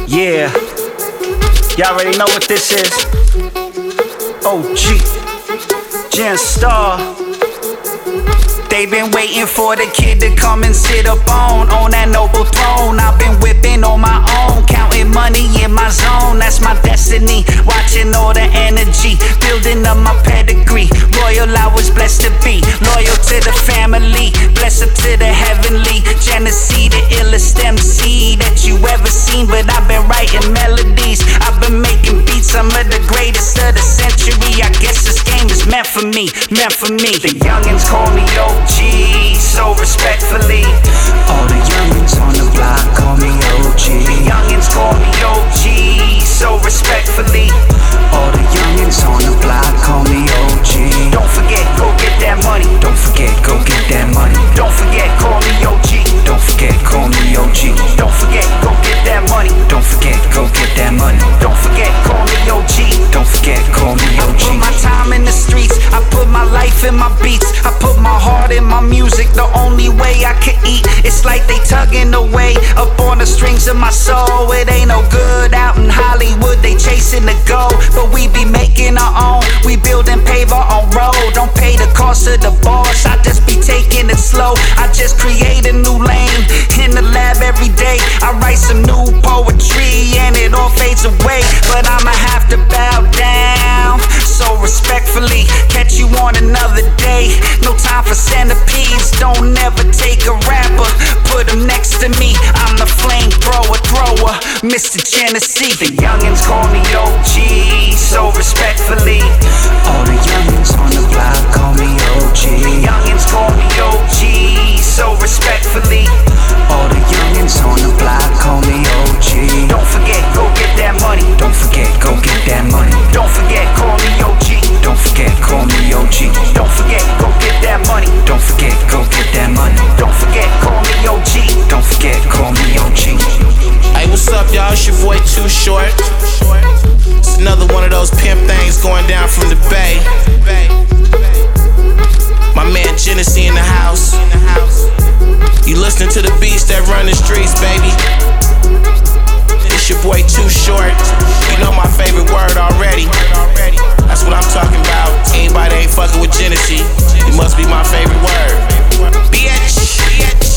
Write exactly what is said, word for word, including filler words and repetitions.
Yeah, y'all already know what this is. O G, Gen Star. They been waiting for the kid to come and sit up on On that noble throne. I've been whipping on my own, counting money in my zone. That's my destiny, watching all the energy, building up my pedigree. Royal, I was blessed to be loyal to the family, blessed up to the heavenly. Genesee, the illest M C that you ever seen. But I've been writing melodies, I've been making beats, some of the greatest of the century. I guess this game is meant for me, meant for me. The youngins call me O G, so respectfully. All the youngins on the block call me O G. The youngins call me O G, so respectfully. All the youngins on the block call me O G. Don't forget, go get that money. Don't forget, go get that money. Don't forget, call me O G. Don't forget, call me O G. Don't forget, go get that money. Don't forget, go get that money. Don't forget, call me O G. Don't forget, call me O G. I put my time in the streets, I put my life in my beats, I put my heart in my music. The only way I can eat, it's like they tugging away up on the strings of my soul. It ain't no good out in Hollywood, they chasing the goal, but we be making our own. We building paver on road, don't pay the cost of the boss. I just be taking it slow, I just create a new lane in the lab every day. I write some new poetry and it all fades away, but I'ma have to bow down, so respectfully. Catch you on another day, no time for centipedes. Don't never take a rapper, put him next to me. I'm the flamethrower, thrower, Mister Genesee. The youngins call me O G, so respectfully. All the youngins on the block call me O G. The youngins call me O G, so respectfully. All the youngins on the block call me O G. Don't forget, go get that money. Don't forget, go get that money. Don't forget, call me O G. Don't forget, call me O G. Don't forget, go get that money. Don't forget, go get that money. Don't forget, call me O G. Don't forget, call me O G. Hey, what's up, y'all? It's your boy Too Short. It's another one of those pimp things going down from the Bay. My man Genesee in the house. You listening to the beats that run the streets, baby. It's your boy Too Short. You know my favorite word already. That's what I'm talking about. Anybody that ain't fucking with Genesee, it must be my favorite word. Bitch.